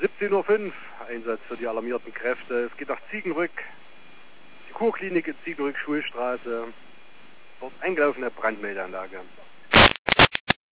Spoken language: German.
17:05 Uhr, Einsatz für die alarmierten Kräfte. Es geht nach Ziegenrück, die Kurklinik in Ziegenrück, Schulstraße. Dort eingelaufene Brandmeldeanlage.